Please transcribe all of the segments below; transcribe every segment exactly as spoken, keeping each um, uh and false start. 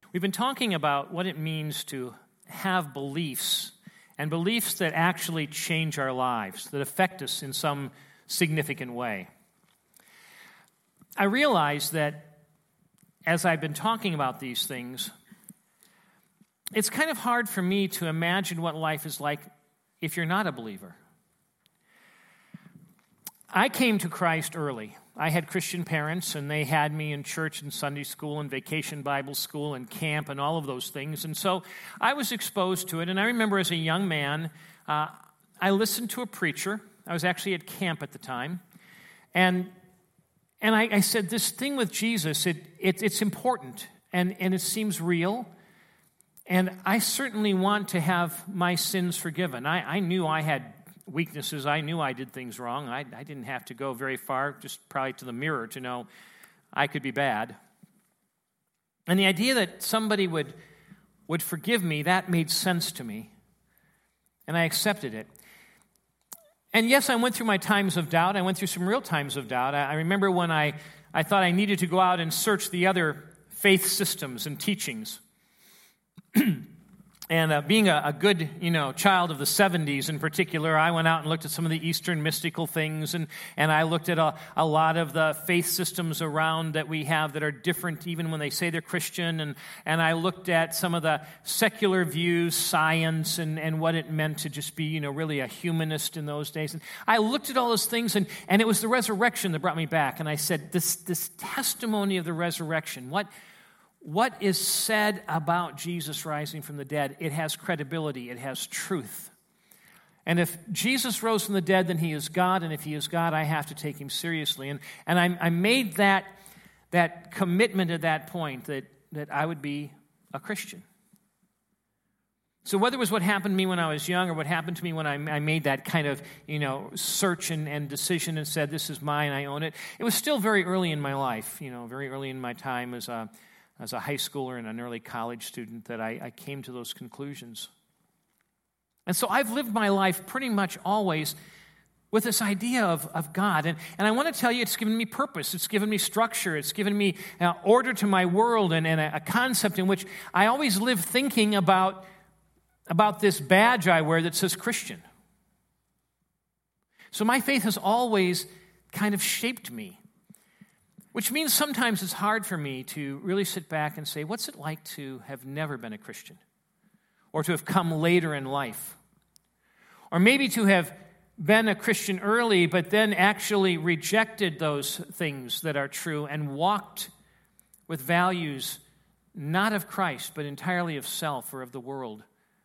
We've been talking about what it means to have beliefs, and beliefs that actually change our lives, that affect us in some significant way. I realize that as I've been talking about these things, it's kind of hard for me to imagine what life is like if you're not a believer. I came to Christ early. I had Christian parents, and they had me in church and Sunday school and vacation Bible school and camp and all of those things. And so I was exposed to it. And I remember as a young man, uh, I listened to a preacher. I was actually at camp at the time. And and I, I said, this thing with Jesus, it, it it's important, and, and it seems real. And I certainly want to have my sins forgiven. I, I knew I had weaknesses. I knew I did things wrong. I, I didn't have to go very far, just probably to the mirror to know I could be bad. And the idea that somebody would, would forgive me, that made sense to me. And I accepted it. And yes, I went through my times of doubt. I went through some real times of doubt. I, I remember when I, I thought I needed to go out and search the other faith systems and teachings. And uh, being a, a good, you know, child of the seventies in particular, I went out and looked at some of the Eastern mystical things, and, and I looked at a, a lot of the faith systems around that we have that are different even when they say they're Christian, and, and I looked at some of the secular views, science, and, and what it meant to just be, you know, really a humanist in those days. And I looked at all those things, and, and it was the resurrection that brought me back, and I said, this, this testimony of the resurrection, what... What is said about Jesus rising from the dead, it has credibility, it has truth. And if Jesus rose from the dead, then he is God, and if he is God, I have to take him seriously. And, and I, I made that, that commitment at that point that, that I would be a Christian. So whether it was what happened to me when I was young or what happened to me when I, I made that kind of, you know, search and, and decision and said, this is mine, I own it, it was still very early in my life, you know, very early in my time as a as a high schooler and an early college student that I, I came to those conclusions. And so I've lived my life pretty much always with this idea of, of God. And, and I want to tell you, it's given me purpose. It's given me structure. It's given me uh, order to my world and, and a, a concept in which I always live thinking about, about this badge I wear that says Christian. So my faith has always kind of shaped me. Which means sometimes it's hard for me to really sit back and say, what's it like to have never been a Christian? Or to have come later in life? Or maybe to have been a Christian early, but then actually rejected those things that are true and walked with values not of Christ, but entirely of self or of the world.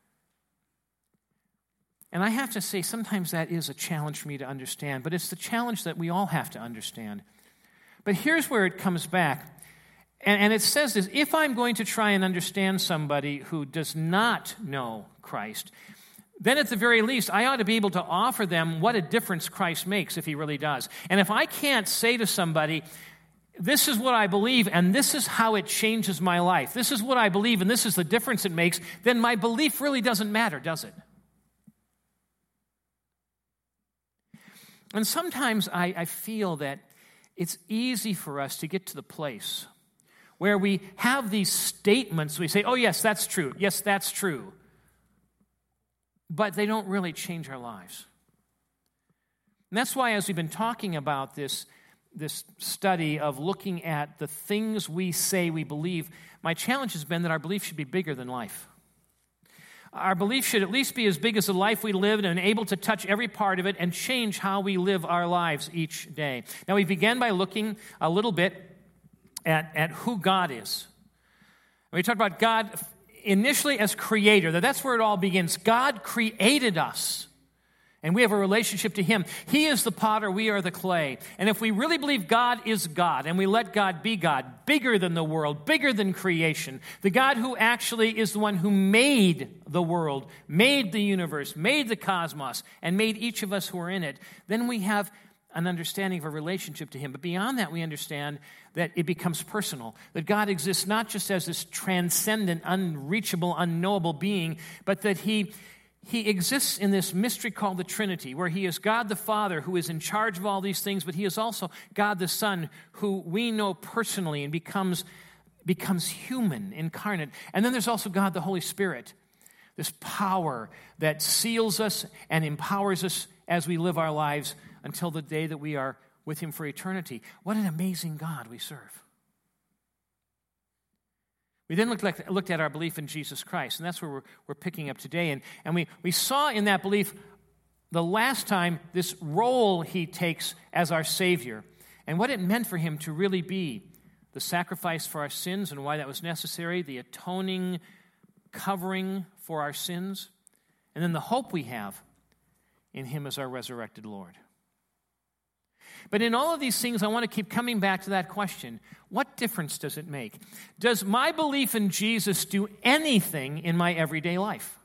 And I have to say, sometimes that is a challenge for me to understand, but it's the challenge that we all have to understand. But here's where it comes back. And, and it says this, if I'm going to try and understand somebody who does not know Christ, then at the very least, I ought to be able to offer them what a difference Christ makes if he really does. And if I can't say to somebody, this is what I believe, and this is how it changes my life, this is what I believe, and this is the difference it makes, then my belief really doesn't matter, does it? And sometimes I, I feel that it's easy for us to get to the place where we have these statements. We say, oh, yes, that's true. Yes, that's true. But they don't really change our lives. And that's why as we've been talking about this, this study of looking at the things we say we believe, my challenge has been that our belief should be bigger than life. Our belief should at least be as big as the life we live and able to touch every part of it and change how we live our lives each day. Now, we began by looking a little bit at, at who God is. We talked about God initially as creator. That that's where it all begins. God created us, and we have a relationship to him. He is the potter, we are the clay. And if we really believe God is God, and we let God be God, bigger than the world, bigger than creation, the God who actually is the one who made the world, made the universe, made the cosmos, and made each of us who are in it, then we have an understanding of a relationship to him. But beyond that, we understand that it becomes personal, that God exists not just as this transcendent, unreachable, unknowable being, but that he He exists in this mystery called the Trinity, where he is God the Father who is in charge of all these things, but he is also God the Son who we know personally and becomes becomes human, incarnate. And then there's also God, the Holy Spirit, this power that seals us and empowers us as we live our lives until the day that we are with him for eternity. What an amazing God we serve. We then looked, like, looked at our belief in Jesus Christ, and that's where we're, we're picking up today. And, and we, we saw in that belief the last time this role he takes as our Savior and what it meant for him to really be the sacrifice for our sins and why that was necessary, the atoning covering for our sins, and then the hope we have in him as our resurrected Lord. But in all of these things, I want to keep coming back to that question. What difference does it make? Does my belief in Jesus do anything in my everyday life?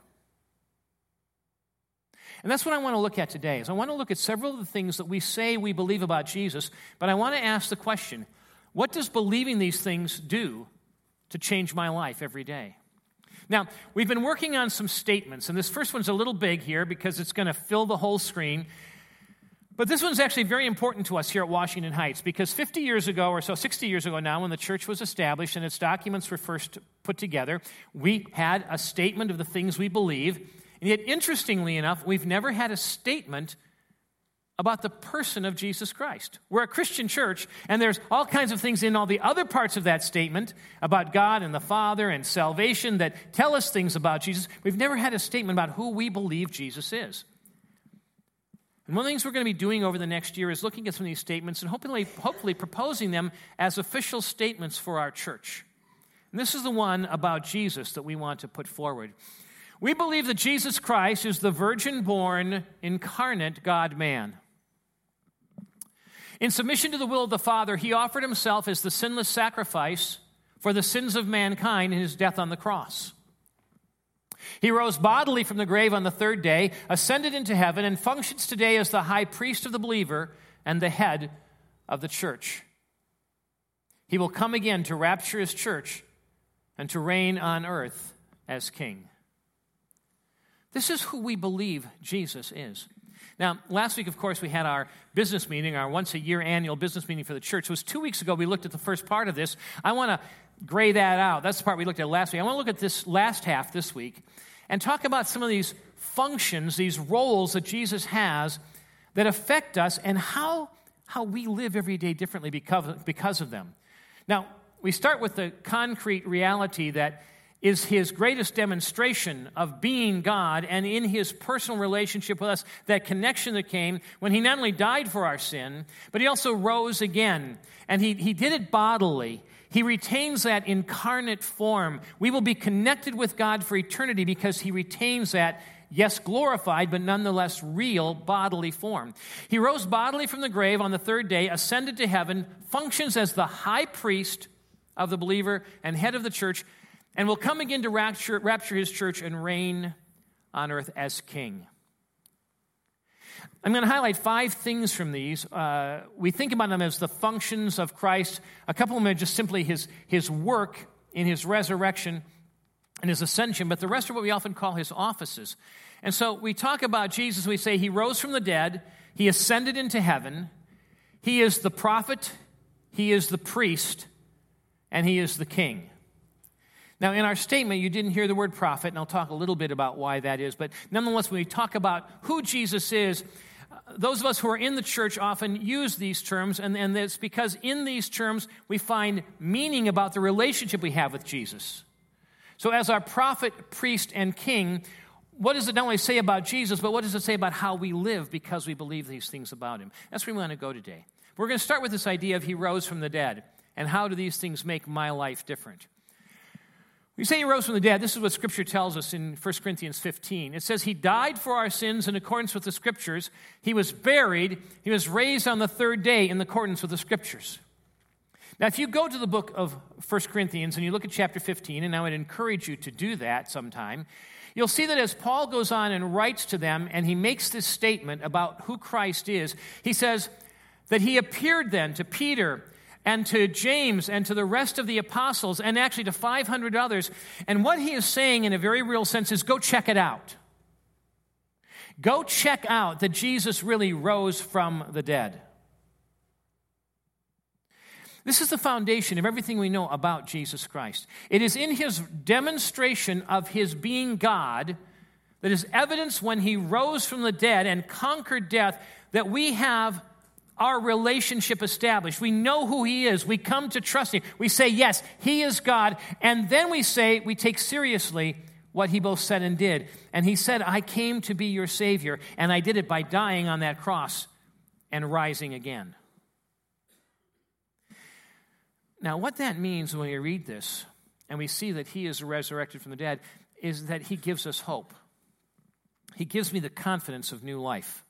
And that's what I want to look at today. Is I want to look at several of the things that we say we believe about Jesus, but I want to ask the question, what does believing these things do to change my life every day? Now, we've been working on some statements, and this first one's a little big here because it's going to fill the whole screen. But this one's actually very important to us here at Washington Heights because fifty years ago or so, sixty years ago now, when the church was established and its documents were first put together, we had a statement of the things we believe. And yet, interestingly enough, we've never had a statement about the person of Jesus Christ. We're a Christian church, and there's all kinds of things in all the other parts of that statement about God and the Father and salvation that tell us things about Jesus. We've never had a statement about who we believe Jesus is. And one of the things we're going to be doing over the next year is looking at some of these statements and hopefully, hopefully proposing them as official statements for our church. And this is the one about Jesus that we want to put forward. We believe that Jesus Christ is the virgin-born, incarnate God-man. In submission to the will of the Father, he offered himself as the sinless sacrifice for the sins of mankind in his death on the cross. He rose bodily from the grave on the third day, ascended into heaven, and functions today as the high priest of the believer and the head of the church. He will come again to rapture his church and to reign on earth as king. This is who we believe Jesus is. Now, last week, of course, we had our business meeting, our once-a-year annual business meeting for the church. It was two weeks ago we looked at the first part of this. I want to gray that out. That's the part we looked at last week. I want to look at this last half this week and talk about some of these functions, these roles that Jesus has that affect us and how, how we live every day differently because, because of them. Now, we start with the concrete reality that is his greatest demonstration of being God and in his personal relationship with us, that connection that came when he not only died for our sin, but he also rose again. And he, he did it bodily. He retains that incarnate form. We will be connected with God for eternity because he retains that, yes, glorified, but nonetheless real bodily form. He rose bodily from the grave on the third day, ascended to heaven, functions as the high priest of the believer and head of the church, and will come again to rapture, rapture his church and reign on earth as king. I'm going to highlight five things from these. Uh, we think about them as the functions of Christ. A couple of them are just simply his, his work in his resurrection and his ascension, but the rest are what we often call his offices. And so we talk about Jesus, we say he rose from the dead, he ascended into heaven, he is the prophet, he is the priest, and he is the king. Now, in our statement, you didn't hear the word prophet, and I'll talk a little bit about why that is. But nonetheless, when we talk about who Jesus is, those of us who are in the church often use these terms, and, and it's because in these terms we find meaning about the relationship we have with Jesus. So as our prophet, priest, and king, what does it not only say about Jesus, but what does it say about how we live because we believe these things about him? That's where we want to go today. We're going to start with this idea of he rose from the dead, and how do these things make my life different? We say he rose from the dead. This is what Scripture tells us in First Corinthians fifteen. It says he died for our sins in accordance with the Scriptures. He was buried. He was raised on the third day in accordance with the Scriptures. Now, if you go to the book of First Corinthians and you look at chapter fifteen, and I would encourage you to do that sometime, you'll see that as Paul goes on and writes to them, and he makes this statement about who Christ is, he says that he appeared then to Peter and to James and to the rest of the apostles, and actually to five hundred others. And what he is saying in a very real sense is, go check it out. Go check out that Jesus really rose from the dead. This is the foundation of everything we know about Jesus Christ. It is in his demonstration of his being God that is evidence when he rose from the dead and conquered death that we have our relationship established. We know who he is. We come to trust him. We say, yes, he is God. And then we say, we take seriously what he both said and did. And he said, I came to be your Savior, and I did it by dying on that cross and rising again. Now, what that means when we read this and we see that he is resurrected from the dead is that he gives us hope. He gives me the confidence of new life.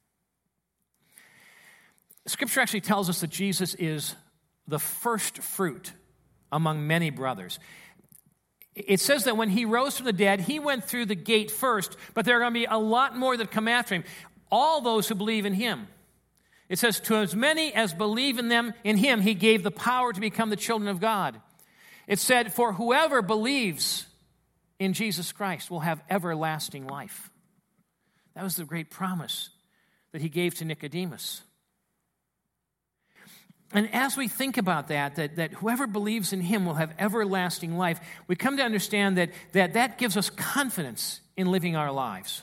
Scripture actually tells us that Jesus is the first fruit among many brothers. It says that when he rose from the dead, he went through the gate first, but there are going to be a lot more that come after him. All those who believe in him. It says, to as many as believe in them, in him, he gave the power to become the children of God. It said, for whoever believes in Jesus Christ will have everlasting life. That was the great promise that he gave to Nicodemus. And as we think about that, that, that whoever believes in him will have everlasting life, we come to understand that, that that gives us confidence in living our lives.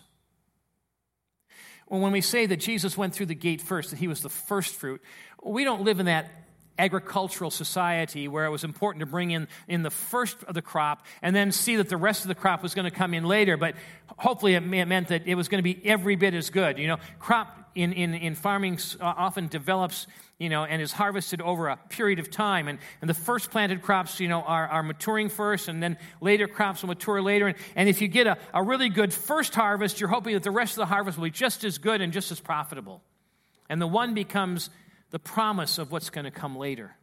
Well, when we say that Jesus went through the gate first, that he was the first fruit, we don't live in that agricultural society where it was important to bring in, in the first of the crop and then see that the rest of the crop was going to come in later, but hopefully it meant that it was going to be every bit as good. You know, crop in, in, in farming often develops, you know, and is harvested over a period of time, and, and the first planted crops, you know, are, are maturing first, and then later crops will mature later, and, and if you get a, a really good first harvest, you're hoping that the rest of the harvest will be just as good and just as profitable, and the one becomes the promise of what's going to come later.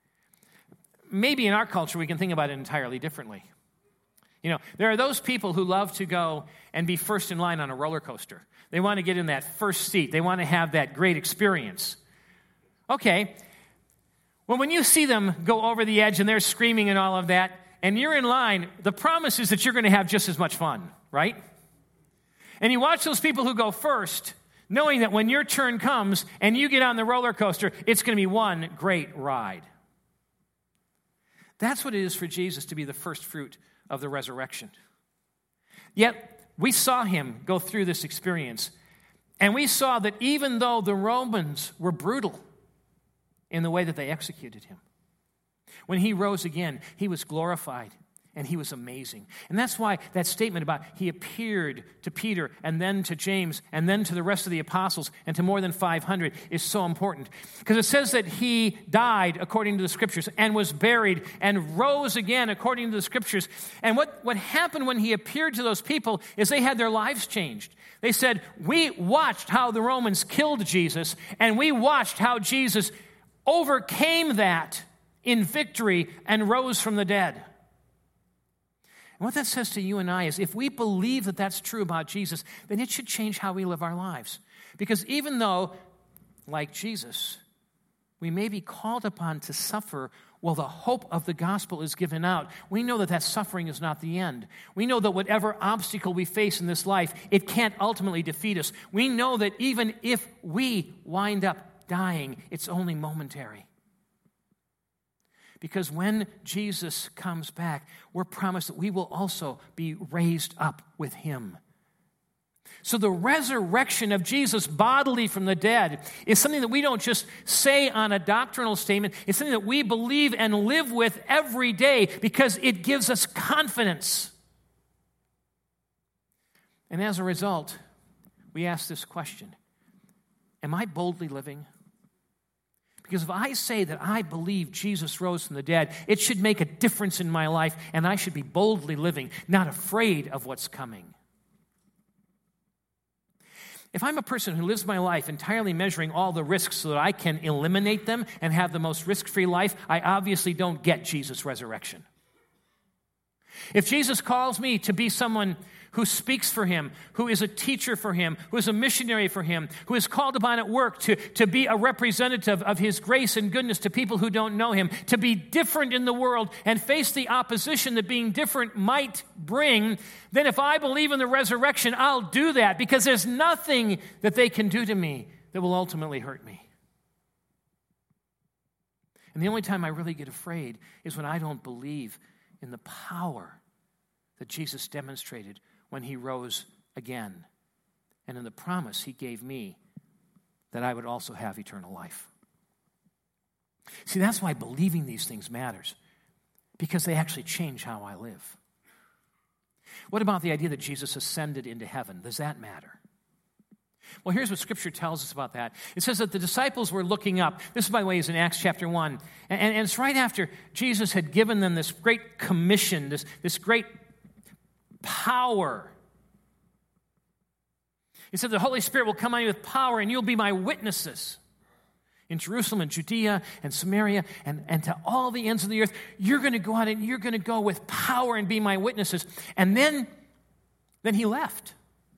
Maybe in our culture we can think about it entirely differently. You know, there are those people who love to go and be first in line on a roller coaster. They want to get in that first seat. They want to have that great experience. Okay, well, when you see them go over the edge and they're screaming and all of that, and you're in line, the promise is that you're going to have just as much fun, right? And you watch those people who go first, knowing that when your turn comes and you get on the roller coaster, it's going to be one great ride. That's what it is for Jesus to be the first fruit of the resurrection. Yet, we saw him go through this experience, and we saw that even though the Romans were brutal in the way that they executed him, when he rose again, he was glorified. And he was amazing. And that's why that statement about he appeared to Peter and then to James and then to the rest of the apostles and to more than five hundred is so important. Because it says that he died according to the Scriptures and was buried and rose again according to the Scriptures. And what, what happened when he appeared to those people is they had their lives changed. They said, we watched how the Romans killed Jesus, and we watched how Jesus overcame that in victory and rose from the dead. And what that says to you and I is if we believe that that's true about Jesus, then it should change how we live our lives. Because even though, like Jesus, we may be called upon to suffer while the hope of the gospel is given out, we know that that suffering is not the end. We know that whatever obstacle we face in this life, it can't ultimately defeat us. We know that even if we wind up dying, it's only momentary. Because when Jesus comes back, we're promised that we will also be raised up with him. So the resurrection of Jesus bodily from the dead is something that we don't just say on a doctrinal statement. It's something that we believe and live with every day because it gives us confidence. And as a result, we ask this question: am I boldly living? Because if I say that I believe Jesus rose from the dead, it should make a difference in my life, and I should be boldly living, not afraid of what's coming. If I'm a person who lives my life entirely measuring all the risks so that I can eliminate them and have the most risk-free life, I obviously don't get Jesus' resurrection. If Jesus calls me to be someone who speaks for him, who is a teacher for him, who is a missionary for him, who is called upon at work to, to be a representative of his grace and goodness to people who don't know him, to be different in the world and face the opposition that being different might bring, then if I believe in the resurrection, I'll do that because there's nothing that they can do to me that will ultimately hurt me. And the only time I really get afraid is when I don't believe in the power that Jesus demonstrated when he rose again, and in the promise he gave me that I would also have eternal life. See, that's why believing these things matters, because they actually change how I live. What about the idea that Jesus ascended into heaven? Does that matter? Well, here's what Scripture tells us about that. It says that the disciples were looking up. This, by the way, is in Acts chapter one. And, and it's right after Jesus had given them this great commission, this, this great power. He said, the Holy Spirit will come on you with power, and you'll be my witnesses in Jerusalem and Judea and Samaria and, and to all the ends of the earth. You're going to go out and you're going to go with power and be my witnesses. And then, then he left.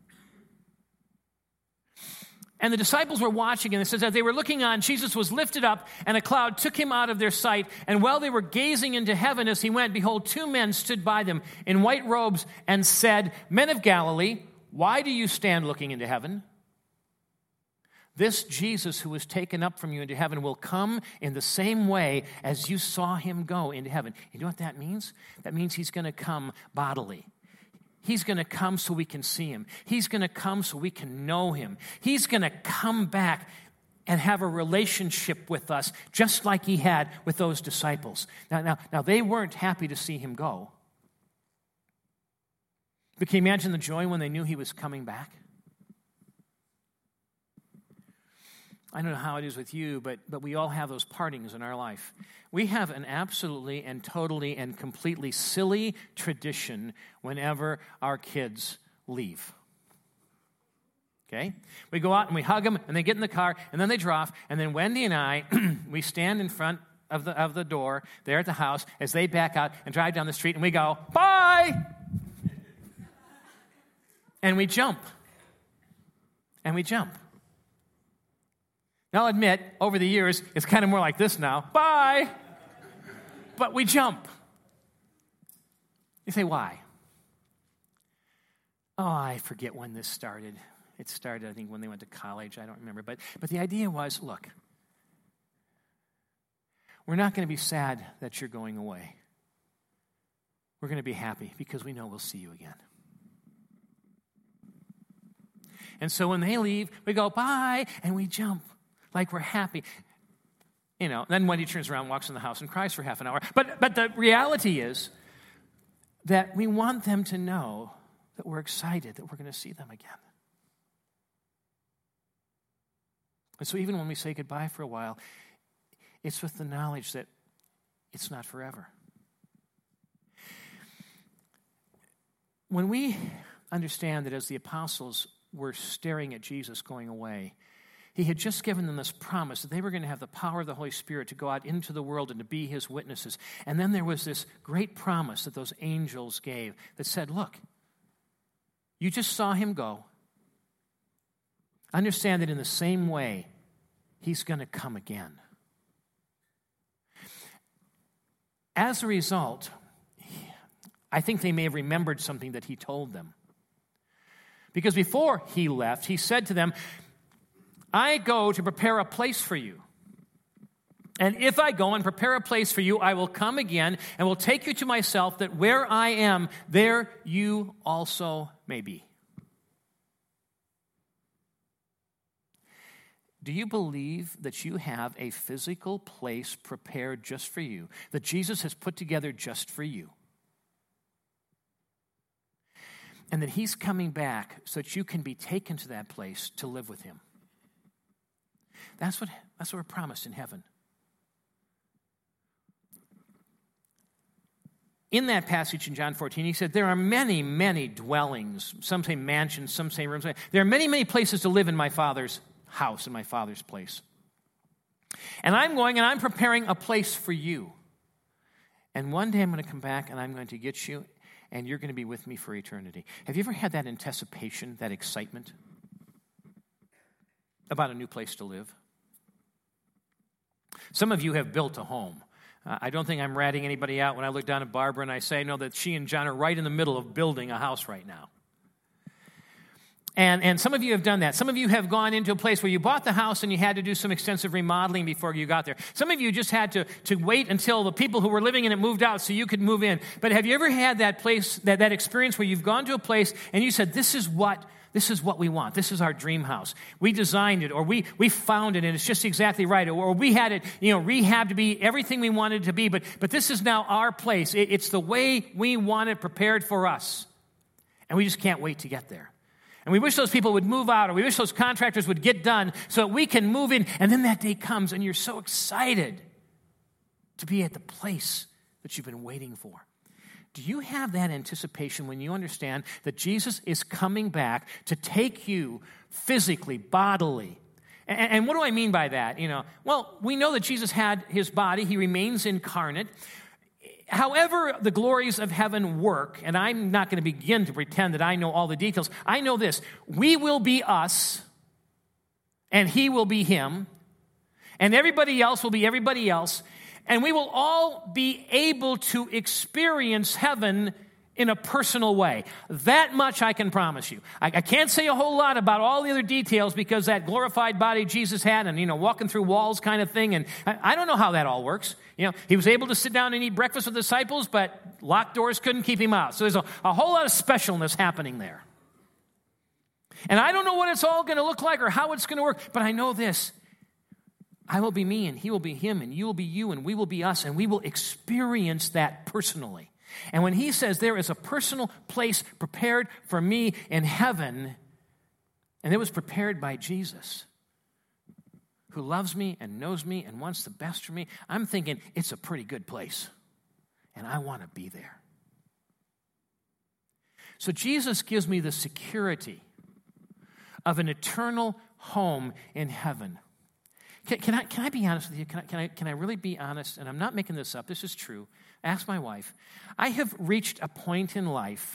And the disciples were watching, and it says, as they were looking on, Jesus was lifted up, and a cloud took him out of their sight. And while they were gazing into heaven as he went, behold, two men stood by them in white robes and said, Men of Galilee, why do you stand looking into heaven? This Jesus who was taken up from you into heaven will come in the same way as you saw him go into heaven. You know what that means? That means he's going to come bodily. He's going to come so we can see him. He's going to come so we can know him. He's going to come back and have a relationship with us, just like he had with those disciples. Now, now, now they weren't happy to see him go. But can you imagine the joy when they knew he was coming back? I don't know how it is with you, but, but we all have those partings in our life. We have an absolutely and totally and completely silly tradition whenever our kids leave. Okay? We go out and we hug them, and they get in the car, and then they drive, and then Wendy and I, we stand in front of the, of the door there at the house as they back out and drive down the street, and we go, bye! And we jump. And we jump. Now, I'll admit, over the years, it's kind of more like this now. Bye! But we jump. You say, why? Oh, I forget when this started. It started, I think, when they went to college. I don't remember. But, but the idea was, look, we're not going to be sad that you're going away. We're going to be happy because we know we'll see you again. And so when they leave, we go, bye, and we jump. Like we're happy. You know, then Wendy turns around, walks in the house, and cries for half an hour. But but the reality is that we want them to know that we're excited that we're going to see them again. And so even when we say goodbye for a while, it's with the knowledge that it's not forever. When we understand that as the apostles were staring at Jesus going away, he had just given them this promise that they were going to have the power of the Holy Spirit to go out into the world and to be his witnesses. And then there was this great promise that those angels gave that said, look, you just saw him go. Understand that in the same way, he's going to come again. As a result, I think they may have remembered something that he told them. Because before he left, he said to them, I go to prepare a place for you. And if I go and prepare a place for you, I will come again and will take you to myself, that where I am, there you also may be. Do you believe that you have a physical place prepared just for you, that Jesus has put together just for you? And that he's coming back so that you can be taken to that place to live with him. That's what, that's what we're promised in heaven. In that passage in John fourteen, he said, there are many, many dwellings. Some say mansions, some say rooms. There are many, many places to live in my Father's house, in my Father's place. And I'm going and I'm preparing a place for you. And one day I'm going to come back and I'm going to get you, and you're going to be with me for eternity. Have you ever had that anticipation, that excitement about a new place to live? Some of you have built a home. Uh, I don't think I'm ratting anybody out when I look down at Barbara and I say, I know that she and John are right in the middle of building a house right now. And, and some of you have done that. Some of you have gone into a place where you bought the house and you had to do some extensive remodeling before you got there. Some of you just had to, to wait until the people who were living in it moved out so you could move in. But have you ever had that place, that, that experience where you've gone to a place and you said, this is what This is what we want. This is our dream house. We designed it, or we we found it, and it's just exactly right. Or we had it, you know, rehab to be everything we wanted it to be. But but this is now our place. It, it's the way we want it prepared for us, and we just can't wait to get there. And we wish those people would move out, or we wish those contractors would get done, so that we can move in. And then that day comes, and you're so excited to be at the place that you've been waiting for. Do you have that anticipation when you understand that Jesus is coming back to take you physically, bodily? And, and what do I mean by that? You know, well, we know that Jesus had his body. He remains incarnate. However the glories of heaven work, and I'm not going to begin to pretend that I know all the details. I know this. We will be us, and he will be him, and everybody else will be everybody else. And we will all be able to experience heaven in a personal way. That much I can promise you. I, I can't say a whole lot about all the other details because that glorified body Jesus had and, you know, walking through walls kind of thing. And I, I don't know how that all works. You know, he was able to sit down and eat breakfast with the disciples, but locked doors couldn't keep him out. So there's a, a whole lot of specialness happening there. And I don't know what it's all going to look like or how it's going to work, but I know this. I will be me, and he will be him, and you will be you, and we will be us, and we will experience that personally. And when he says there is a personal place prepared for me in heaven, and it was prepared by Jesus, who loves me and knows me and wants the best for me, I'm thinking it's a pretty good place, and I want to be there. So Jesus gives me the security of an eternal home in heaven. Can, can I can I be honest with you? Can I, can I can I really be honest? And I'm not making this up. This is true. Ask my wife. I have reached a point in life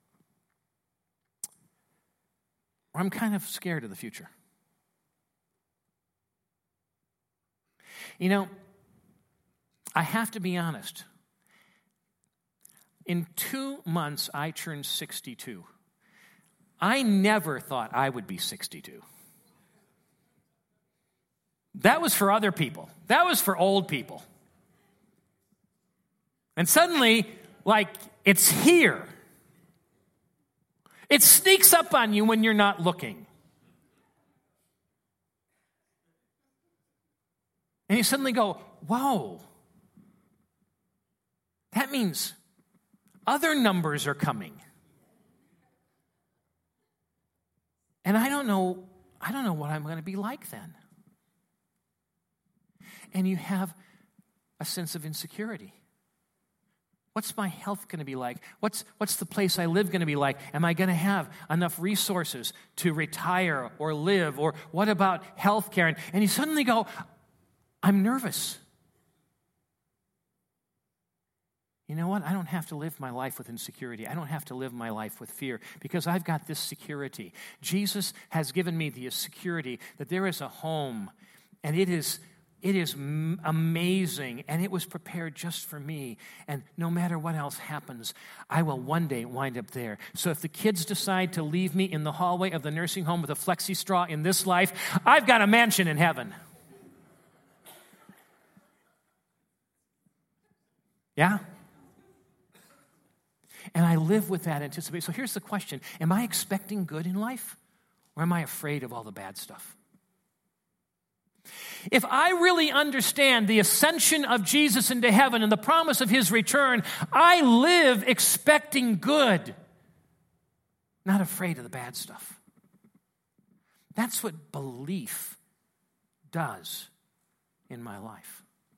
where I'm kind of scared of the future. You know, I have to be honest. In two months, I turned sixty-two. I never thought I would be sixty-two. That was for other people. That was for old people. And suddenly, like, it's here. It sneaks up on you when you're not looking. And you suddenly go, whoa. That means other numbers are coming. And I don't know, I don't know what I'm going to be like then. And you have a sense of insecurity. What's my health going to be like? What's, what's the place I live going to be like? Am I going to have enough resources to retire or live? Or what about health care? And, and you suddenly go, I'm nervous. You know what? I don't have to live my life with insecurity. I don't have to live my life with fear because I've got this security. Jesus has given me the security that there is a home, and it is It is amazing, and it was prepared just for me. And no matter what else happens, I will one day wind up there. So if the kids decide to leave me in the hallway of the nursing home with a flexi straw in this life, I've got a mansion in heaven. Yeah? And I live with that anticipation. So here's the question. Am I expecting good in life, or am I afraid of all the bad stuff? If I really understand the ascension of Jesus into heaven and the promise of his return, I live expecting good, not afraid of the bad stuff. That's what belief does in my life.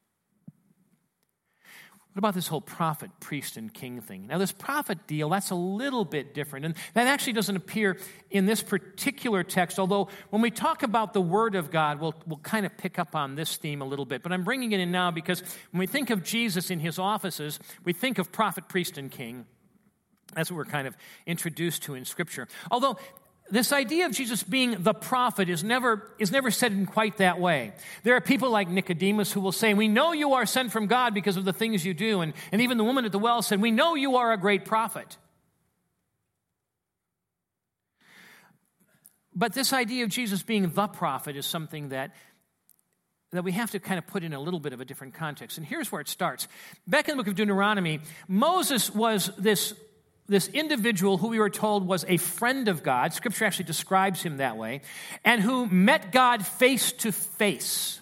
What about this whole prophet, priest, and king thing? Now, this prophet deal, that's a little bit different. And that actually doesn't appear in this particular text, although when we talk about the Word of God, we'll, we'll kind of pick up on this theme a little bit. But I'm bringing it in now because when we think of Jesus in his offices, we think of prophet, priest, and king. That's what we're kind of introduced to in Scripture. Although this idea of Jesus being the prophet is never, is never said in quite that way. There are people like Nicodemus who will say, we know you are sent from God because of the things you do. And, and even the woman at the well said, we know you are a great prophet. but this idea of Jesus being the prophet is something that, that we have to kind of put in a little bit of a different context. And here's where it starts. Back in the book of Deuteronomy, Moses was this, this individual who we were told was a friend of God. Scripture actually describes him that way, and who met God face to face.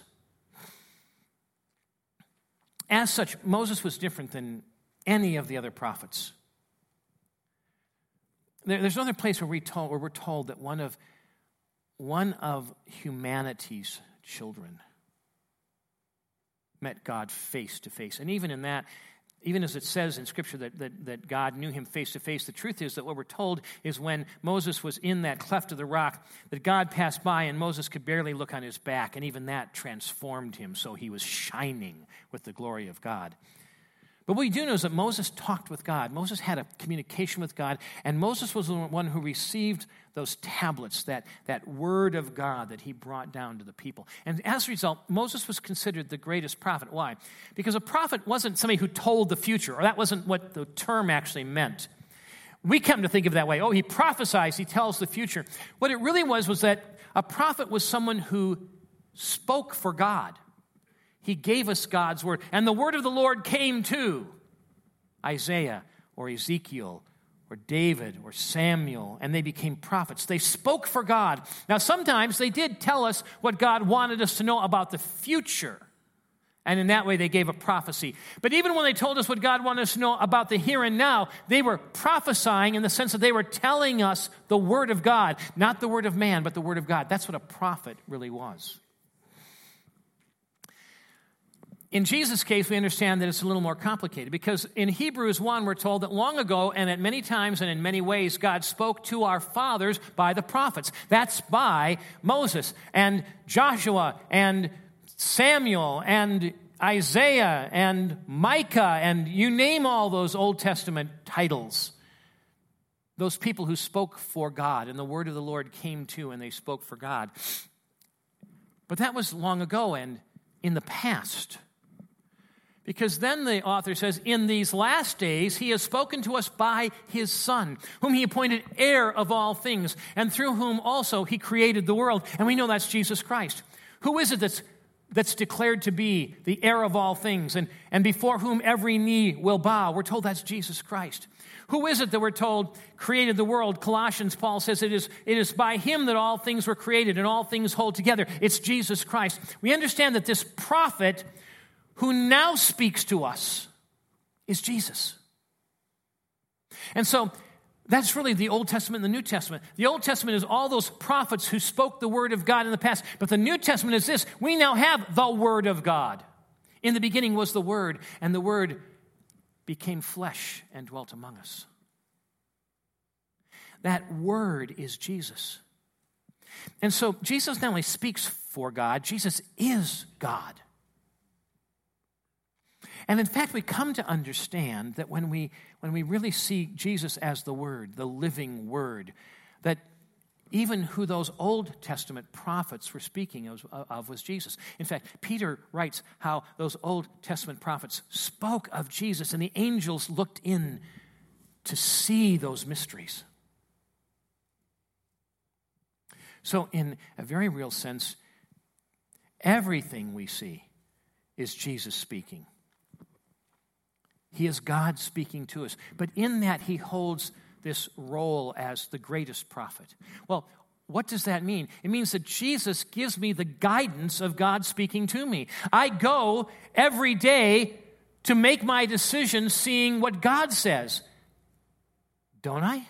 As such, Moses was different than any of the other prophets. There, there's another place where, we told, where we're told that one of, one of humanity's children met God face to face. And even in that, even as it says in Scripture that, that, that God knew him face to face, the truth is that what we're told is when Moses was in that cleft of the rock, that God passed by and Moses could barely look on his back, and even that transformed him, so he was shining with the glory of God. But what we do know is that Moses talked with God. Moses had a communication with God, and Moses was the one who received those tablets, that, that word of God that he brought down to the people. And as a result, Moses was considered the greatest prophet. Why? Because a prophet wasn't somebody who told the future, or that wasn't what the term actually meant. We come to think of it that way. Oh, he prophesies, he tells the future. What it really was was that a prophet was someone who spoke for God. He gave us God's word. And the word of the Lord came to Isaiah or Ezekiel or David or Samuel, and they became prophets. They spoke for God. Now, sometimes they did tell us what God wanted us to know about the future, and in that way they gave a prophecy. But even when they told us what God wanted us to know about the here and now, they were prophesying in the sense that they were telling us the word of God, not the word of man, but the word of God. That's what a prophet really was. In Jesus' case, we understand that it's a little more complicated, because in Hebrews one, we're told that long ago and at many times and in many ways, God spoke to our fathers by the prophets. That's by Moses and Joshua and Samuel and Isaiah and Micah, and you name all those Old Testament titles. Those people who spoke for God, and the word of the Lord came to, and they spoke for God. But that was long ago and in the past. Because then the author says, in these last days, he has spoken to us by his Son, whom he appointed heir of all things, and through whom also he created the world. And we know that's Jesus Christ. Who is it that's, that's declared to be the heir of all things, and, and before whom every knee will bow? We're told that's Jesus Christ. Who is it that we're told created the world? Colossians, Paul says it is, it is by him that all things were created and all things hold together. It's Jesus Christ. We understand that this prophet who now speaks to us is Jesus. And so that's really the Old Testament and the New Testament. The Old Testament is all those prophets who spoke the word of God in the past. But the New Testament is this: we now have the word of God. In the beginning was the Word, and the Word became flesh and dwelt among us. That Word is Jesus. And so Jesus not only speaks for God, Jesus is God. And in fact, we come to understand that when we when we really see Jesus as the Word, the living Word, that even who those Old Testament prophets were speaking of, of was Jesus. In fact, Peter writes how those Old Testament prophets spoke of Jesus, and the angels looked in to see those mysteries. So in a very real sense, everything we see is Jesus speaking. He is God speaking to us. But in that, he holds this role as the greatest prophet. Well, what does that mean? It means that Jesus gives me the guidance of God speaking to me. I go every day to make my decisions seeing what God says. Don't I?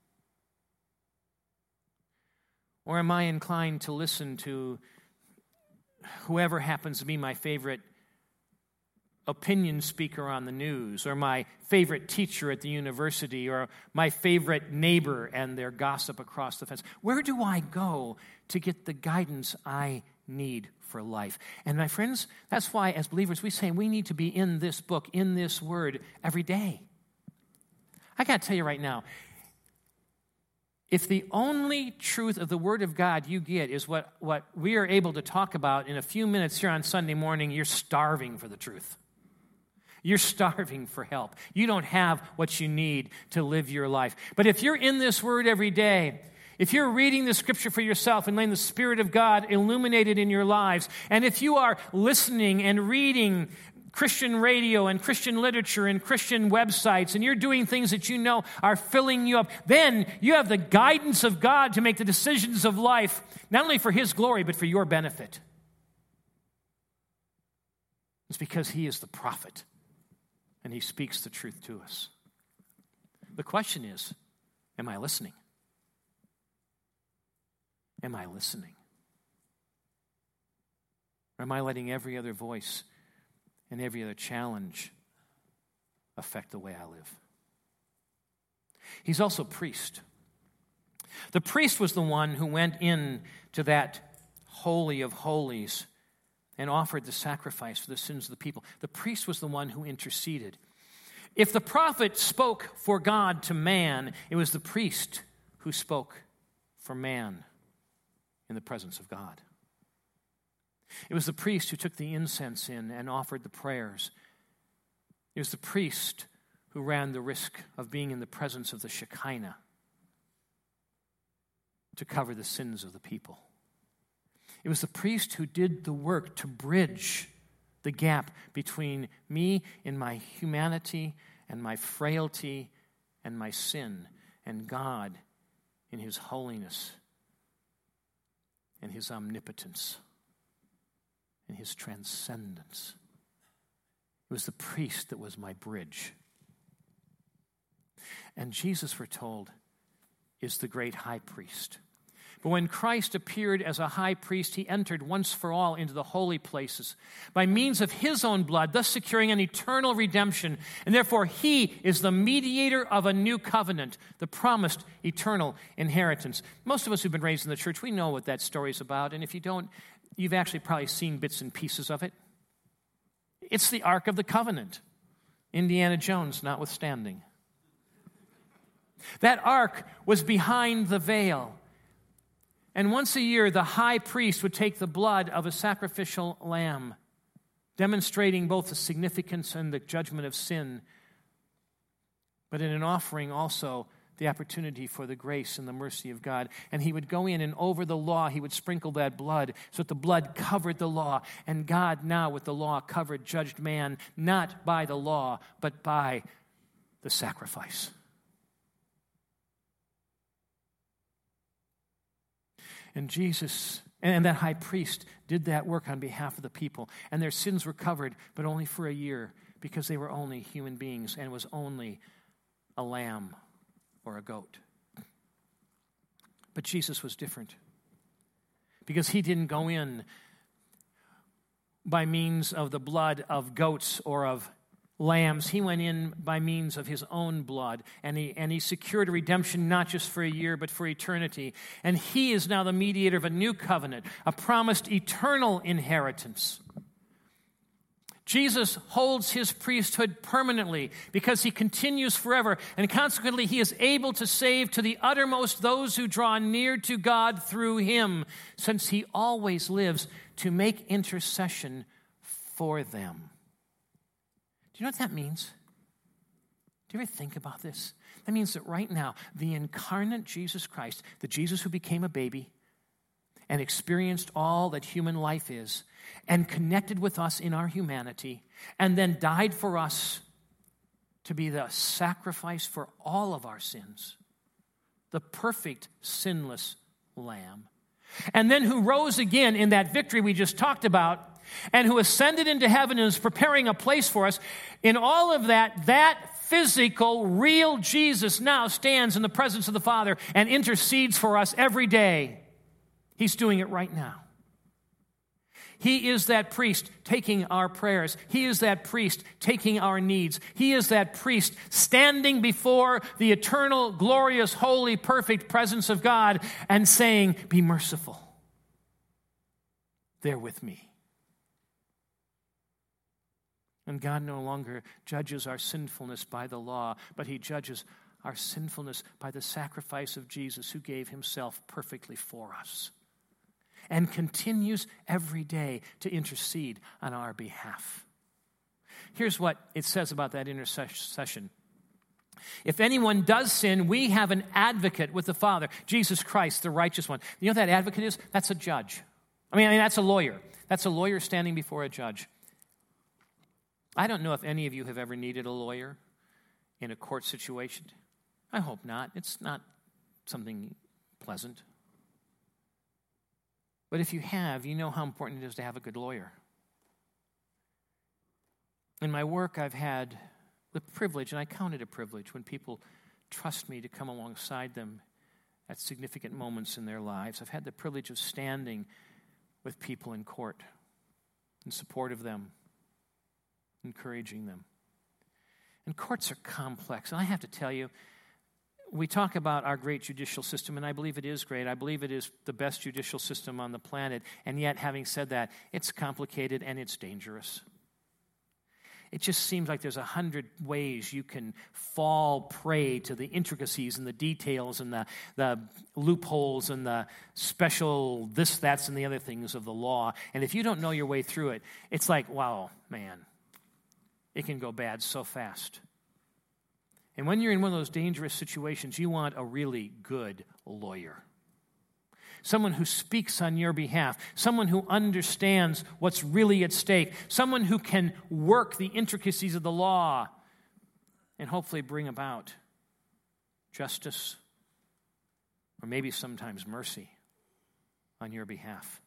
Or am I inclined to listen to whoever happens to be my favorite opinion speaker on the news, or my favorite teacher at the university, or my favorite neighbor and their gossip across the fence? Where do I go to get the guidance I need for life? And my friends, that's why as believers we say we need to be in this book, in this word every day. I got to tell you right now, if the only truth of the Word of God you get is what, what we are able to talk about in a few minutes here on Sunday morning, you're starving for the truth. You're starving for help. You don't have what you need to live your life. But if you're in this Word every day, If you're reading the Scripture for yourself and letting the Spirit of God illuminate it in your lives, and if you are listening and reading Christian radio and Christian literature and Christian websites, and you're doing things that you know are filling you up, then you have the guidance of God to make the decisions of life, not only for His glory, but for your benefit. It's because He is the prophet, and He speaks the truth to us. The question is, am I listening? Am I listening? Or am I letting every other voice and every other challenge affect the way I live? He's also priest. The priest was the one who went in to that holy of holies and offered the sacrifice for the sins of the people. The priest was the one who interceded. If the prophet spoke for God to man, it was the priest who spoke for man in the presence of God. It was the priest who took the incense in and offered the prayers. It was the priest who ran the risk of being in the presence of the Shekinah to cover the sins of the people. It was the priest who did the work to bridge the gap between me in my humanity and my frailty and my sin, and God in His holiness and His omnipotence and His transcendence. It was the priest that was my bridge. And Jesus, we're told, is the great high priest. But when Christ appeared as a high priest, He entered once for all into the holy places by means of His own blood, thus securing an eternal redemption. And therefore, He is the mediator of a new covenant, the promised eternal inheritance. Most of us who've been raised in the church, we know what that story is about. And if you don't, you've actually probably seen bits and pieces of it. It's the Ark of the Covenant, Indiana Jones notwithstanding. That ark was behind the veil. And once a year, the high priest would take the blood of a sacrificial lamb, demonstrating both the significance and the judgment of sin, but in an offering also the opportunity for the grace and the mercy of God. And he would go in, and over the law, he would sprinkle that blood so that the blood covered the law. And God now, with the law covered, judged man not by the law, but by the sacrifice. And Jesus, and that high priest did that work on behalf of the people. And their sins were covered, but only for a year, because they were only human beings, and it was only a lamb or a goat. But Jesus was different, because He didn't go in by means of the blood of goats or of lambs. He went in by means of His own blood, and he, and he secured a redemption not just for a year, but for eternity. And He is now the mediator of a new covenant, a promised eternal inheritance. Jesus holds His priesthood permanently because He continues forever, and consequently He is able to save to the uttermost those who draw near to God through Him, since He always lives to make intercession for them. Do you know what that means? Do you ever think about this? That means that right now, the incarnate Jesus Christ, the Jesus who became a baby and experienced all that human life is, and connected with us in our humanity, and then died for us to be the sacrifice for all of our sins, the perfect, sinless Lamb, and then who rose again in that victory we just talked about, and who ascended into heaven and is preparing a place for us. In all of that, that physical, real Jesus now stands in the presence of the Father and intercedes for us every day. He's doing it right now. He is that priest taking our prayers. He is that priest taking our needs. He is that priest standing before the eternal, glorious, holy, perfect presence of God and saying, "Be merciful. They're with me." And God no longer judges our sinfulness by the law, but He judges our sinfulness by the sacrifice of Jesus, who gave Himself perfectly for us and continues every day to intercede on our behalf. Here's what it says about that intercession. If anyone does sin, we have an advocate with the Father, Jesus Christ, the righteous one. You know what that advocate is? That's a judge. I mean, I mean, that's a lawyer. That's a lawyer standing before a judge. I don't know if any of you have ever needed a lawyer in a court situation. I hope not. It's not something pleasant. But if you have, you know how important it is to have a good lawyer. In my work, I've had the privilege, and I count it a privilege, when people trust me to come alongside them at significant moments in their lives. I've had the privilege of standing with people in court in support of them, encouraging them. And courts are complex. And I have to tell you, we talk about our great judicial system, and I believe it is great. I believe it is the best judicial system on the planet. And yet, having said that, it's complicated and it's dangerous. It just seems like there's a hundred ways you can fall prey to the intricacies and the details and the, the loopholes and the special this, that's, and the other things of the law. And if you don't know your way through it, it's like, wow, man, it can go bad so fast. And when you're in one of those dangerous situations, you want a really good lawyer. Someone who speaks on your behalf, someone who understands what's really at stake, someone who can work the intricacies of the law and hopefully bring about justice or maybe sometimes mercy on your behalf.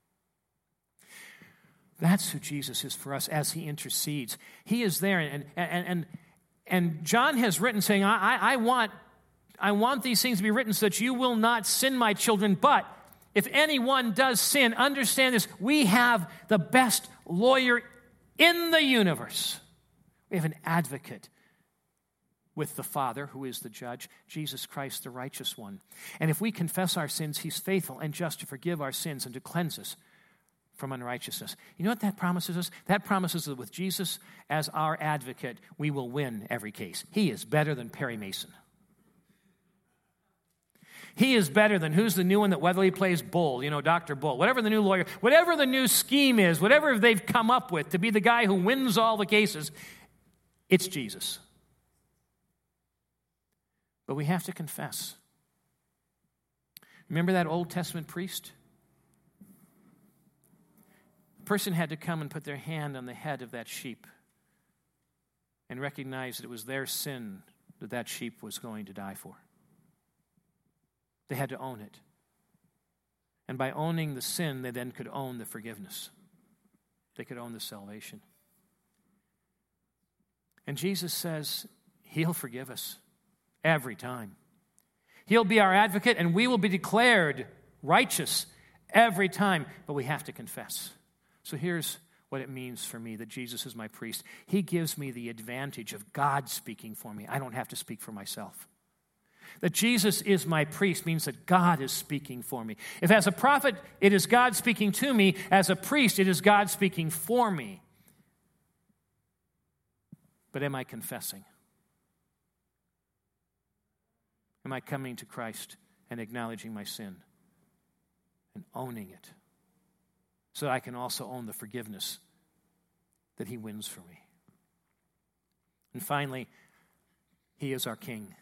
That's who Jesus is for us as he intercedes. He is there, and and and, and John has written saying, I, I, I want I want these things to be written so that you will not sin, my children. But if anyone does sin, understand this. We have the best lawyer in the universe. We have an advocate with the Father, who is the judge, Jesus Christ, the righteous one. And if we confess our sins, he's faithful and just to forgive our sins and to cleanse us from unrighteousness. You know what that promises us? That promises that with Jesus as our advocate, we will win every case. He is better than Perry Mason. He is better than who's the new one that Weatherly plays? Bull, you know, Doctor Bull. Whatever the new lawyer, whatever the new scheme is, whatever they've come up with to be the guy who wins all the cases, it's Jesus. But we have to confess. Remember that Old Testament priest? The person had to come and put their hand on the head of that sheep and recognize that it was their sin that that sheep was going to die for. They had to own it. And by owning the sin, they then could own the forgiveness. They could own the salvation. And Jesus says he'll forgive us every time. He'll be our advocate, and we will be declared righteous every time. But we have to confess. So here's what it means for me that Jesus is my priest. He gives me the advantage of God speaking for me. I don't have to speak for myself. That Jesus is my priest means that God is speaking for me. If as a prophet, it is God speaking to me, as a priest, it is God speaking for me. But am I confessing? Am I coming to Christ and acknowledging my sin and owning it so that I can also own the forgiveness that he wins for me? And finally, he is our King.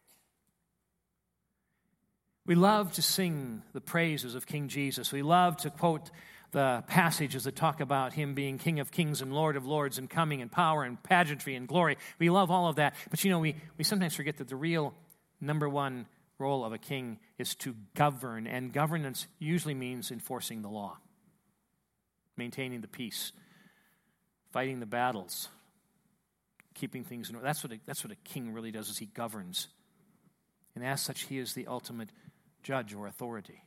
We love to sing the praises of King Jesus. We love to quote the passages that talk about him being King of kings and Lord of lords and coming in power and pageantry and glory. We love all of that. But you know, we, we sometimes forget that the real number one role of a king is to govern. And governance usually means enforcing the law, maintaining the peace, fighting the battles, keeping things in order. That's what a, that's what a king really does, is he governs. And as such, he is the ultimate judge or authority.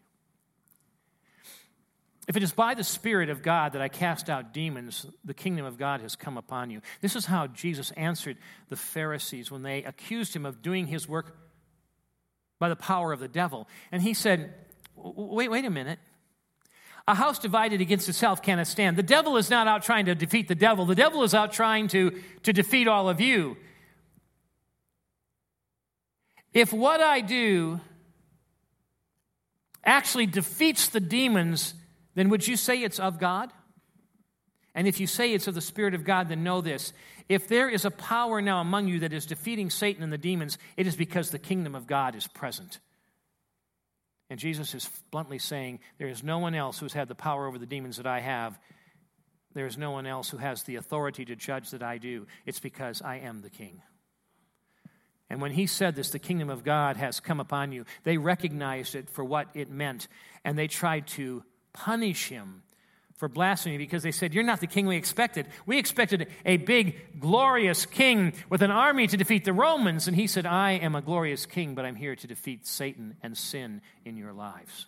If it is by the Spirit of God that I cast out demons, the kingdom of God has come upon you. This is how Jesus answered the Pharisees when they accused him of doing his work by the power of the devil. And he said, wait, wait a minute. A house divided against itself cannot stand. The devil is not out trying to defeat the devil. The devil is out trying to, to defeat all of you. If what I do actually defeats the demons, then would you say it's of God? And if you say it's of the Spirit of God, then know this. If there is a power now among you that is defeating Satan and the demons, it is because the kingdom of God is present. And Jesus is bluntly saying, there is no one else who's had the power over the demons that I have. There is no one else who has the authority to judge that I do. It's because I am the king. And when he said this, the kingdom of God has come upon you, they recognized it for what it meant. And they tried to punish him for blasphemy because they said, you're not the king we expected. We expected a big, glorious king with an army to defeat the Romans. And he said, I am a glorious king, but I'm here to defeat Satan and sin in your lives.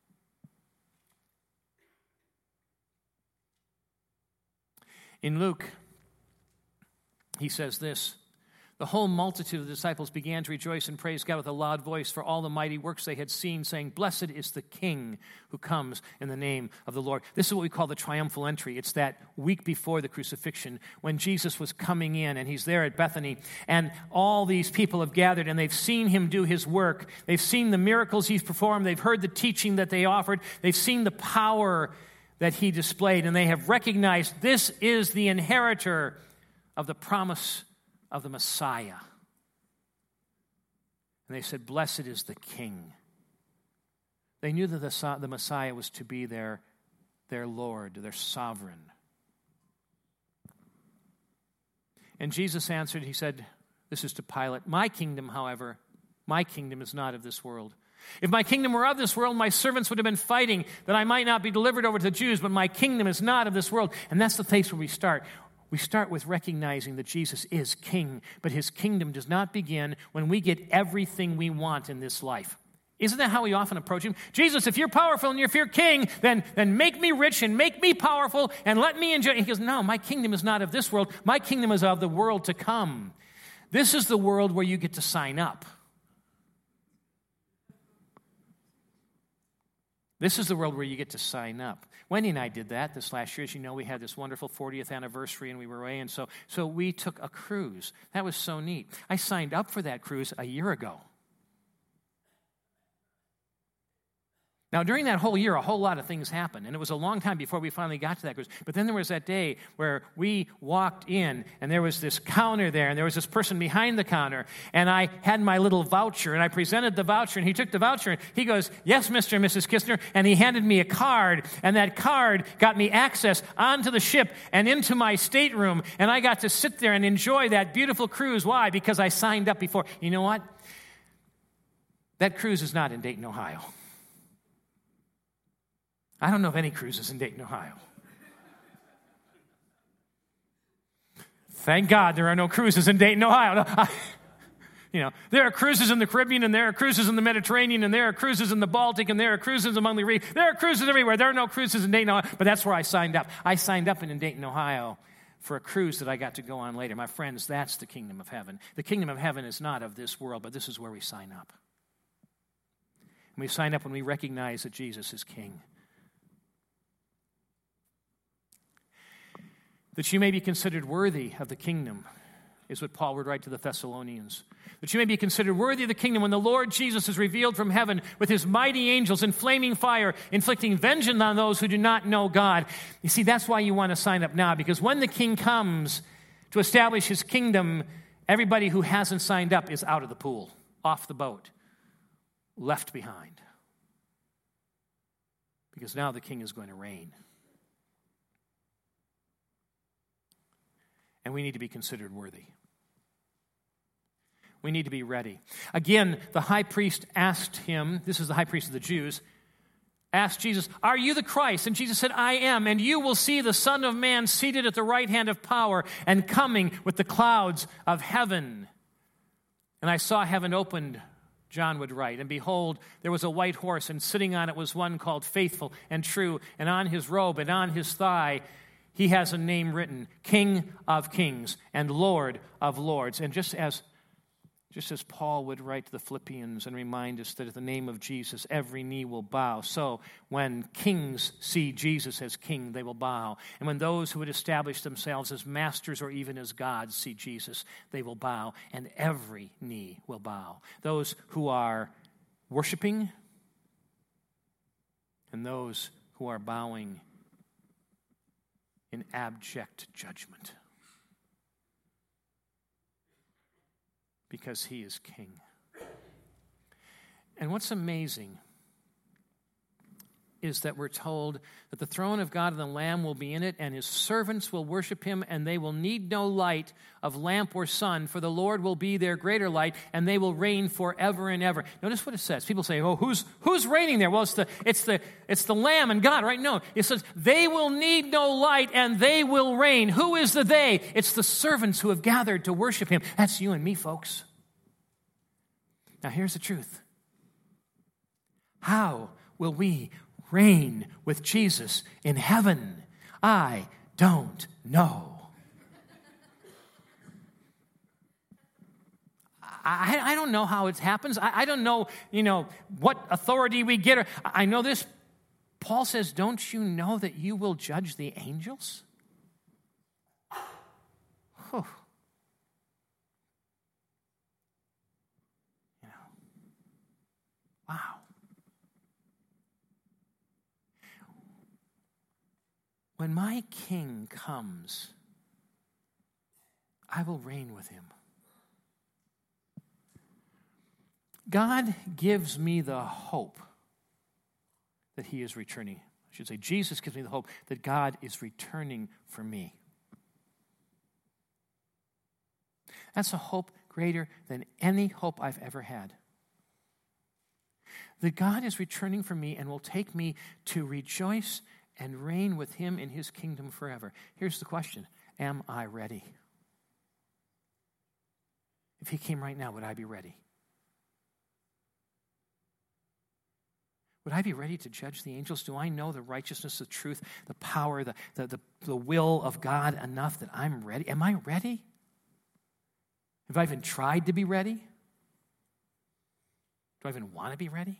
In Luke, he says this, the whole multitude of the disciples began to rejoice and praise God with a loud voice for all the mighty works they had seen, saying, blessed is the King who comes in the name of the Lord. This is what we call the triumphal entry. It's that week before the crucifixion when Jesus was coming in, and he's there at Bethany, and all these people have gathered, and they've seen him do his work. They've seen the miracles he's performed. They've heard the teaching that they offered. They've seen the power that he displayed, and they have recognized this is the inheritor of the promise of the Messiah. And they said, blessed is the King. They knew that the, the Messiah was to be their, their Lord, their sovereign. And Jesus answered, he said, this is to Pilate, my kingdom, however, my kingdom is not of this world. If my kingdom were of this world, my servants would have been fighting that I might not be delivered over to the Jews, but my kingdom is not of this world. And that's the place where we start. We start with recognizing that Jesus is king, but his kingdom does not begin when we get everything we want in this life. Isn't that how we often approach him? Jesus, if you're powerful and if you're king, then, then make me rich and make me powerful and let me enjoy. He goes, no, my kingdom is not of this world. My kingdom is of the world to come. This is the world where you get to sign up. This is the world where you get to sign up. Wendy and I did that this last year. As you know, we had this wonderful fortieth anniversary, and we were away, and so, so we took a cruise. That was so neat. I signed up for that cruise a year ago. Now, during that whole year, a whole lot of things happened, and it was a long time before we finally got to that cruise. But then there was that day where we walked in, and there was this counter there, and there was this person behind the counter, and I had my little voucher, and I presented the voucher, and he took the voucher, and he goes, yes, Mister and Missus Kistner, and he handed me a card, and that card got me access onto the ship and into my stateroom, and I got to sit there and enjoy that beautiful cruise. Why? Because I signed up before. You know what? That cruise is not in Dayton, Ohio. I don't know of any cruises in Dayton, Ohio. Thank God there are no cruises in Dayton, Ohio. No, I, you know, there are cruises in the Caribbean, and there are cruises in the Mediterranean, and there are cruises in the Baltic, and there are cruises among the reef. There are cruises everywhere. There are no cruises in Dayton, Ohio, but that's where I signed up. I signed up in Dayton, Ohio for a cruise that I got to go on later. My friends, that's the kingdom of heaven. The kingdom of heaven is not of this world, but this is where we sign up. And we sign up when we recognize that Jesus is king. That you may be considered worthy of the kingdom, is what Paul would write to the Thessalonians. That you may be considered worthy of the kingdom when the Lord Jesus is revealed from heaven with his mighty angels in flaming fire, inflicting vengeance on those who do not know God. You see, that's why you want to sign up now, because when the king comes to establish his kingdom, everybody who hasn't signed up is out of the pool, off the boat, left behind. Because now the king is going to reign. And we need to be considered worthy. We need to be ready. Again, the high priest asked him, this is the high priest of the Jews, asked Jesus, are you the Christ? And Jesus said, I am, and you will see the Son of Man seated at the right hand of power and coming with the clouds of heaven. And I saw heaven opened, John would write, and behold, there was a white horse, and sitting on it was one called Faithful and True, and on his robe and on his thigh he has a name written, King of Kings and Lord of Lords. And just as, just as Paul would write to the Philippians and remind us that at the name of Jesus, every knee will bow. So when kings see Jesus as king, they will bow. And when those who would establish themselves as masters or even as gods see Jesus, they will bow. And every knee will bow. Those who are worshiping and those who are bowing in abject judgment. Because he is king. And what's amazing is that we're told that the throne of God and the Lamb will be in it, and his servants will worship him, and they will need no light of lamp or sun, for the Lord will be their greater light, and they will reign forever and ever. Notice what it says. People say, oh, who's who's reigning there? Well, it's the it's the it's the Lamb and God, right? No. It says, they will need no light, and they will reign. Who is the they? It's the servants who have gathered to worship him. That's you and me, folks. Now, here's the truth. How will we reign with Jesus in heaven? I don't know. I, I don't know how it happens. I, I don't know, you know, what authority we get. I know this. Paul says, don't you know that you will judge the angels? Whew. You know. Wow. When my king comes, I will reign with him. God gives me the hope that he is returning. I should say, Jesus gives me the hope that God is returning for me. That's a hope greater than any hope I've ever had. That God is returning for me and will take me to rejoice and reign with him in his kingdom forever. Here's the question. Am I ready? If he came right now, would I be ready? Would I be ready to judge the angels? Do I know the righteousness, the truth, the power, the, the, the, the will of God enough that I'm ready? Am I ready? Have I even tried to be ready? Do I even want to be ready?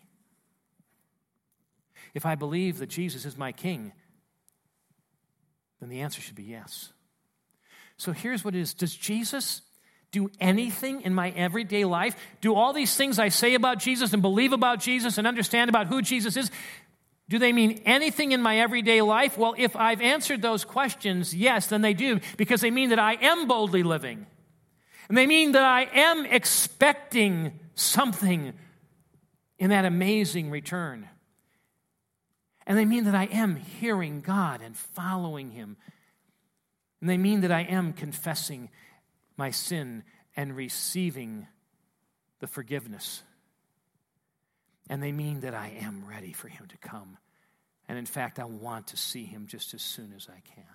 If I believe that Jesus is my king, then the answer should be yes. So here's what it is. Does Jesus do anything in my everyday life? Do all these things I say about Jesus and believe about Jesus and understand about who Jesus is, do they mean anything in my everyday life? Well, if I've answered those questions, yes, then they do, because they mean that I am boldly living. And they mean that I am expecting something in that amazing return. And they mean that I am hearing God and following him. And they mean that I am confessing my sin and receiving the forgiveness. And they mean that I am ready for him to come. And in fact, I want to see him just as soon as I can.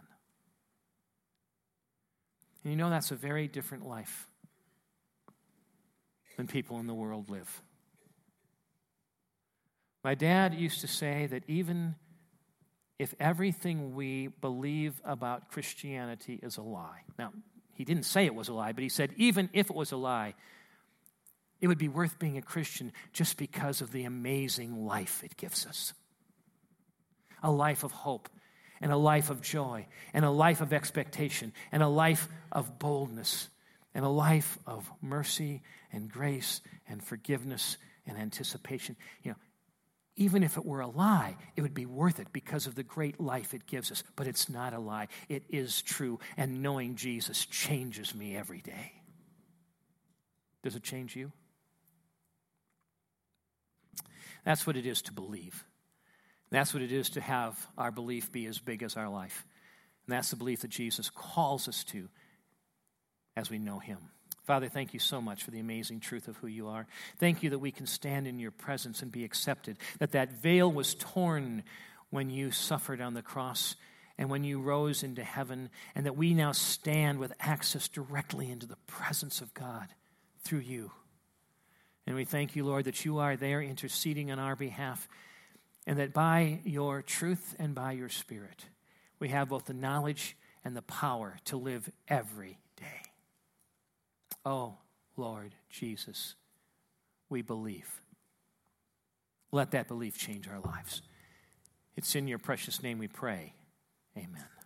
And you know, that's a very different life than people in the world live. My dad used to say that even if everything we believe about Christianity is a lie. Now, he didn't say it was a lie, but he said even if it was a lie, it would be worth being a Christian just because of the amazing life it gives us. A life of hope, and a life of joy, and a life of expectation, and a life of boldness, and a life of mercy and grace and forgiveness and anticipation. You know, even if it were a lie, it would be worth it because of the great life it gives us. But it's not a lie. It is true. And knowing Jesus changes me every day. Does it change you? That's what it is to believe. That's what it is to have our belief be as big as our life. And that's the belief that Jesus calls us to as we know him. Father, thank you so much for the amazing truth of who you are. Thank you that we can stand in your presence and be accepted, that that veil was torn when you suffered on the cross and when you rose into heaven, and that we now stand with access directly into the presence of God through you. And we thank you, Lord, that you are there interceding on our behalf, and that by your truth and by your Spirit, we have both the knowledge and the power to live every day. Oh, Lord Jesus, we believe. Let that belief change our lives. It's in your precious name we pray. Amen.